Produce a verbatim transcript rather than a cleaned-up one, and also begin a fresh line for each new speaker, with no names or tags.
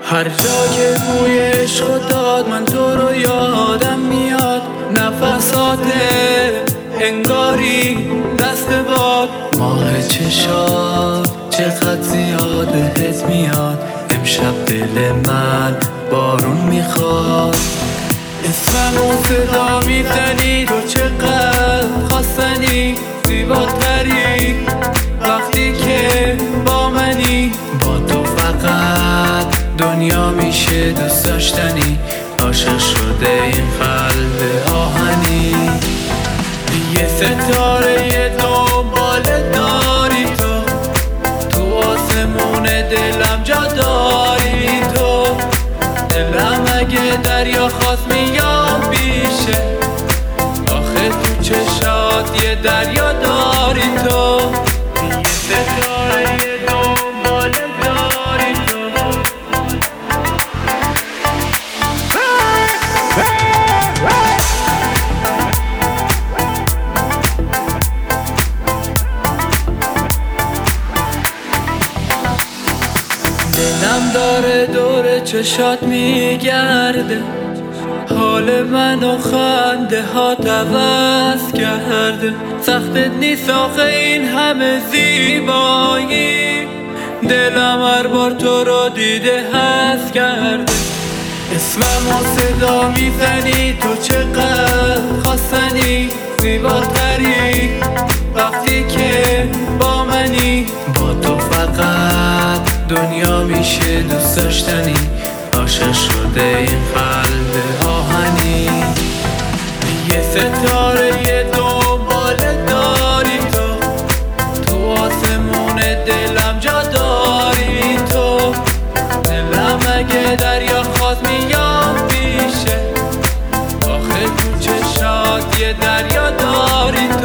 هر جا که بوی عشق داد من تو رو یادم میاد، نفسات انگاری دست باد، ماه چشات چقدر زیاد بهت میاد، امشب دل من بارون میخواد. اسممو صدا میزنی تو چقدر خواستنی، زیباتری وقتی که با منی، با تو فقط دنیا میشه دوست داشتنی، عاشق شده این قلب آهنی. یه ستاره دنبال داری تو، تو آسمون دلم جا داری تو، دلم اگه دریا خواست میام پیشه، آخه تو چشات یه دریا داری تو. یه ستاره دنبال داری تو. دلم داره دور چشات میگرده، حال من و خنده ها عوض کرده، سختت نیست آخه این همه زیبایی، دلم هر بار تو رو دیده حس کرده. اسممو صدا میزنی تو چقدر خواستنی، زیباتری وقتی که با منی، با تو فقط دنیا میشه دوست داشتنی، عاشق شده این قلب آهنی. یه ستاره دنبال داری تو، تو آسمون دلم جا داری تو، دلم اگه دریا خواست میام پیشه، آخه تو چشات یه دریا داری تو.